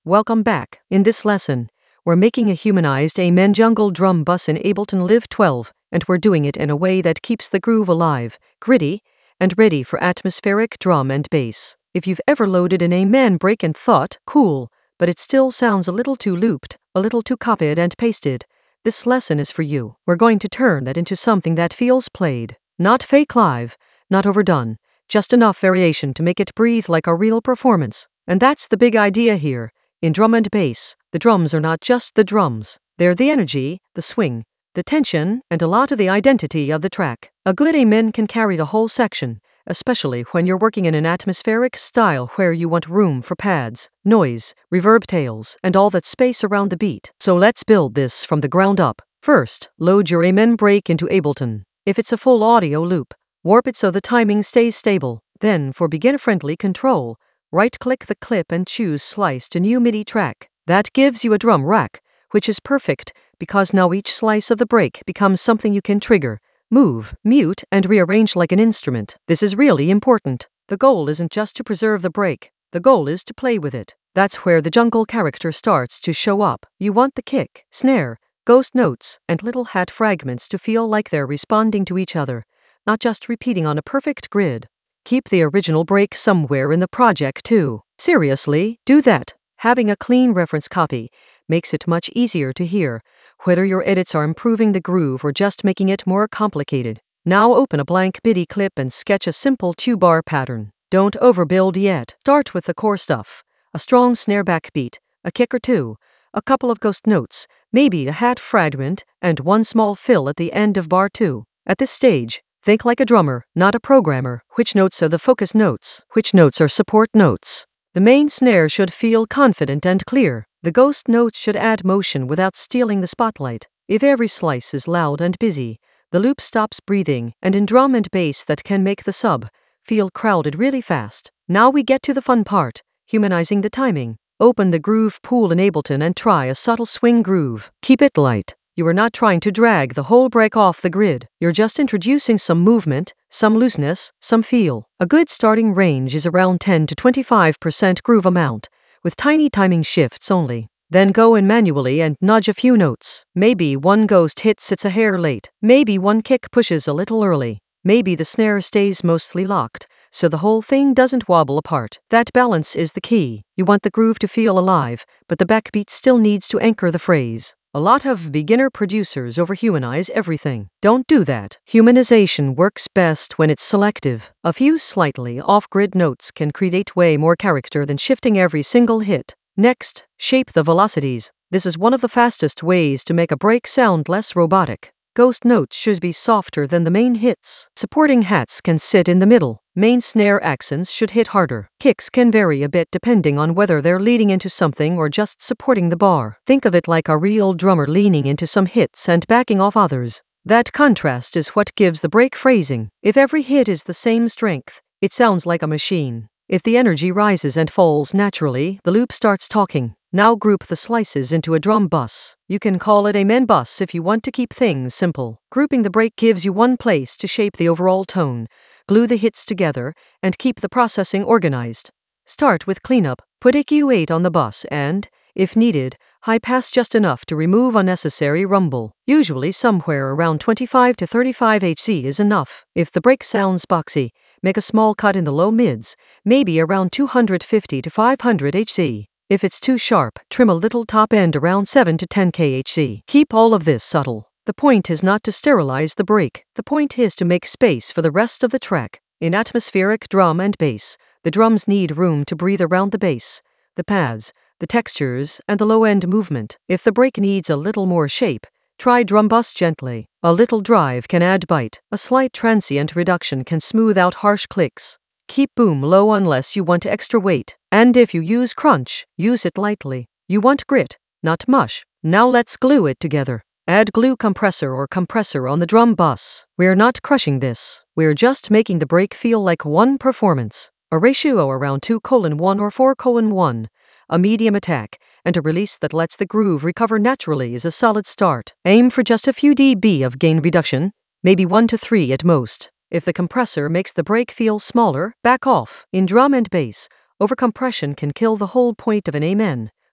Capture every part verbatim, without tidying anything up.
Welcome back. In this lesson, we're making a humanized Amen jungle drum bus in Ableton Live twelve, and we're doing it in a way that keeps the groove alive, gritty, and ready for atmospheric drum and bass. If you've ever loaded an Amen break and thought, cool, but it still sounds a little too looped, a little too copied and pasted, this lesson is for you. We're going to turn that into something that feels played, not fake live, not overdone, just enough variation to make it breathe like a real performance. And that's the big idea here. In drum and bass, the drums are not just the drums. They're the energy, the swing, the tension, and a lot of the identity of the track. A good Amen can carry the whole section, especially when you're working in an atmospheric style where you want room for pads, noise, reverb tails, and all that space around the beat. So let's build this from the ground up. First, load your Amen break into Ableton. If it's a full audio loop, warp it so the timing stays stable. Then, for beginner-friendly control, right-click the clip and choose Slice to New MIDI Track. That gives you a drum rack, which is perfect because now each slice of the break becomes something you can trigger, move, mute, and rearrange like an instrument. This is really important. The goal isn't just to preserve the break. The goal is to play with it. That's where the jungle character starts to show up. You want the kick, snare, ghost notes, and little hat fragments to feel like they're responding to each other, not just repeating on a perfect grid. Keep the original break somewhere in the project too. Seriously, do that. Having a clean reference copy makes it much easier to hear, whether your edits are improving the groove or just making it more complicated. Now open a blank MIDI clip and sketch a simple two-bar pattern. Don't overbuild yet. Start with the core stuff. A strong snare backbeat, a kick or two, a couple of ghost notes, maybe a hat fragment, and one small fill at the end of bar two. At this stage, think like a drummer, not a programmer. Which notes are the focus notes? Which notes are support notes? The main snare should feel confident and clear. The ghost notes should add motion without stealing the spotlight. If every slice is loud and busy, the loop stops breathing, and in drum and bass that can make the sub feel crowded really fast. Now we get to the fun part, humanizing the timing. Open the groove pool in Ableton and try a subtle swing groove. Keep it light. You are not trying to drag the whole break off the grid. You're just introducing some movement, some looseness, some feel. A good starting range is around ten to twenty-five percent groove amount, with tiny timing shifts only. Then go in manually and nudge a few notes. Maybe one ghost hit sits a hair late. Maybe one kick pushes a little early. Maybe the snare stays mostly locked, so the whole thing doesn't wobble apart. That balance is the key. You want the groove to feel alive, but the backbeat still needs to anchor the phrase. A lot of beginner producers overhumanize everything. Don't do that. Humanization works best when it's selective. A few slightly off-grid notes can create way more character than shifting every single hit. Next, shape the velocities. This is one of the fastest ways to make a break sound less robotic. Ghost notes should be softer than the main hits. Supporting hats can sit in the middle. Main snare accents should hit harder. Kicks can vary a bit depending on whether they're leading into something or just supporting the bar. Think of it like a real drummer leaning into some hits and backing off others. That contrast is what gives the break phrasing. If every hit is the same strength, it sounds like a machine. If the energy rises and falls naturally, the loop starts talking. Now group the slices into a drum bus. You can call it Amen bus if you want to keep things simple. Grouping the break gives you one place to shape the overall tone, glue the hits together, and keep the processing organized. Start with cleanup. Put E Q eight on the bus and, if needed, high pass just enough to remove unnecessary rumble. Usually somewhere around twenty-five to thirty-five hertz is enough. If the break sounds boxy, make a small cut in the low mids, maybe around two hundred fifty to five hundred hertz. If it's too sharp, trim a little top end around seven to ten kilohertz. Keep all of this subtle. The point is not to sterilize the break. The point is to make space for the rest of the track. In atmospheric drum and bass, the drums need room to breathe around the bass, the pads, the textures, and the low-end movement. If the break needs a little more shape, try drum bus gently. A little drive can add bite. A slight transient reduction can smooth out harsh clicks. Keep boom low unless you want extra weight. And if you use crunch, use it lightly. You want grit, not mush. Now let's glue it together. Add glue compressor or compressor on the drum bus. We're not crushing this. We're just making the break feel like one performance. A ratio around two colon one or four colon one. A medium attack, and a release that lets the groove recover naturally is a solid start. Aim for just a few dB of gain reduction, maybe one to three at most. If the compressor makes the break feel smaller, back off. In drum and bass, overcompression can kill the whole point of an Amen,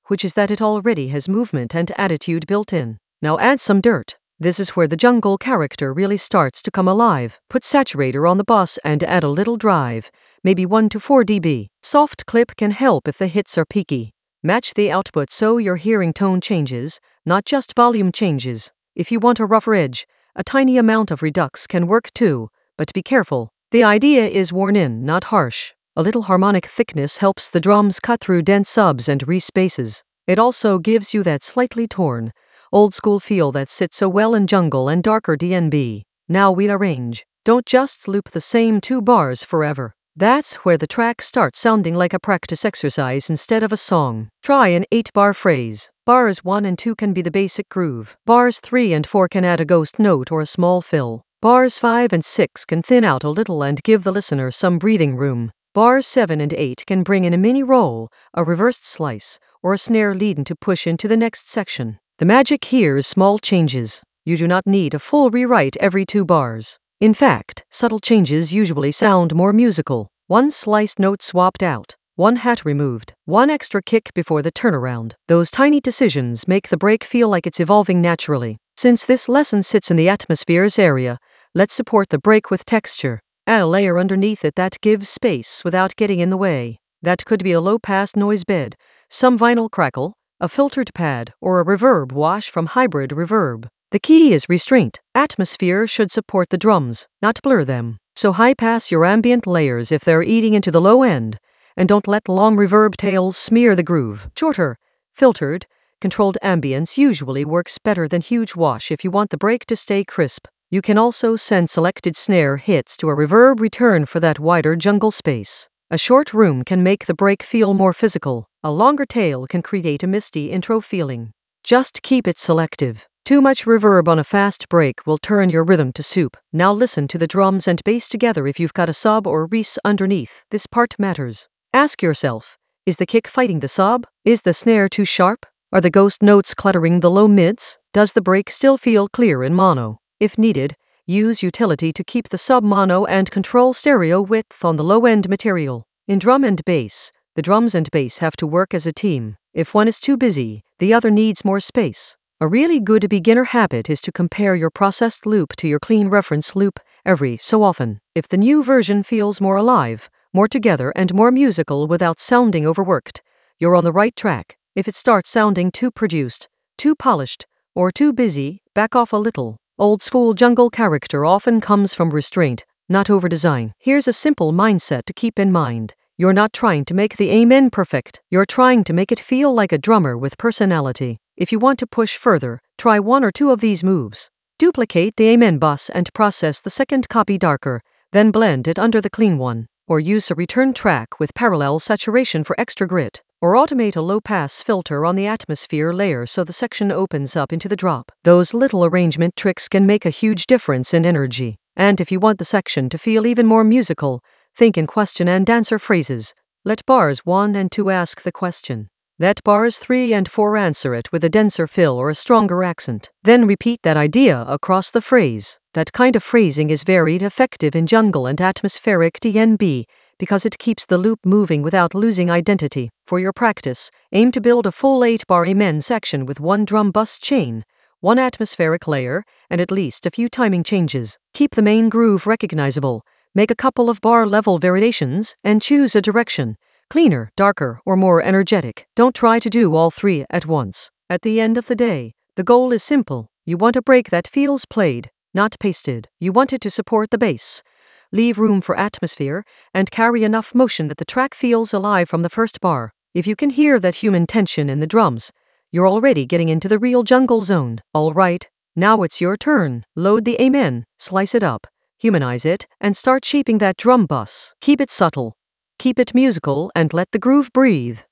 which is that it already has movement and attitude built in. Now add some dirt. This is where the jungle character really starts to come alive. Put saturator on the bus and add a little drive, maybe one to four decibels. Soft clip can help if the hits are peaky. Match the output so your hearing tone changes, not just volume changes. If you want a rougher edge, a tiny amount of redux can work too, but be careful. The idea is worn in, not harsh. A little harmonic thickness helps the drums cut through dense subs and re-spaces. It also gives you that slightly torn, old school feel that sits so well in jungle and darker D N B. Now we arrange. Don't just loop the same two bars forever. That's where the track starts sounding like a practice exercise instead of a song. Try an eight-bar phrase. Bars one and two can be the basic groove. Bars three and four can add a ghost note or a small fill. Bars five and six can thin out a little and give the listener some breathing room. Bars seven and eight can bring in a mini roll, a reversed slice, or a snare lead-in to push into the next section. The magic here is small changes. You do not need a full rewrite every two bars. In fact, subtle changes usually sound more musical. One sliced note swapped out, one hat removed, one extra kick before the turnaround. Those tiny decisions make the break feel like it's evolving naturally. Since this lesson sits in the atmospheres area, let's support the break with texture. Add a layer underneath it that gives space without getting in the way. That could be a low-pass noise bed, some vinyl crackle, a filtered pad, or a reverb wash from Hybrid Reverb. The key is restraint. Atmosphere should support the drums, not blur them. So high-pass your ambient layers if they're eating into the low end, and don't let long reverb tails smear the groove. Shorter, filtered, controlled ambience usually works better than huge wash if you want the break to stay crisp. You can also send selected snare hits to a reverb return for that wider jungle space. A short room can make the break feel more physical. A longer tail can create a misty intro feeling. Just keep it selective. Too much reverb on a fast break will turn your rhythm to soup. Now listen to the drums and bass together if you've got a sub or res underneath. This part matters. Ask yourself, is the kick fighting the sub? Is the snare too sharp? Are the ghost notes cluttering the low mids? Does the break still feel clear in mono? If needed, use utility to keep the sub mono and control stereo width on the low-end material. In drum and bass, the drums and bass have to work as a team. If one is too busy, the other needs more space. A really good beginner habit is to compare your processed loop to your clean reference loop every so often. If the new version feels more alive, more together and more musical without sounding overworked, you're on the right track. If it starts sounding too produced, too polished, or too busy, back off a little. Old school jungle character often comes from restraint, not over-design. Here's a simple mindset to keep in mind. You're not trying to make the amen perfect. You're trying to make it feel like a drummer with personality. If you want to push further, try one or two of these moves. Duplicate the amen bus and process the second copy darker, then blend it under the clean one. Or use a return track with parallel saturation for extra grit. Or automate a low-pass filter on the atmosphere layer so the section opens up into the drop. Those little arrangement tricks can make a huge difference in energy. And if you want the section to feel even more musical, think in question and answer phrases. Let bars one and two ask the question. Let bars three and four answer it with a denser fill or a stronger accent. Then repeat that idea across the phrase. That kind of phrasing is very effective in jungle and atmospheric D N B because it keeps the loop moving without losing identity. For your practice, aim to build a full eight-bar amen section with one drum bus chain, one atmospheric layer, and at least a few timing changes. Keep the main groove recognizable. Make a couple of bar level variations and choose a direction. Cleaner, darker, or more energetic. Don't try to do all three at once. At the end of the day, the goal is simple. You want a break that feels played, not pasted. You want it to support the bass, leave room for atmosphere, and carry enough motion that the track feels alive from the first bar. If you can hear that human tension in the drums, you're already getting into the real jungle zone. All right, now it's your turn. Load the amen, slice it up, humanize it, and start shaping that drum bus. Keep it subtle. Keep it musical and let the groove breathe.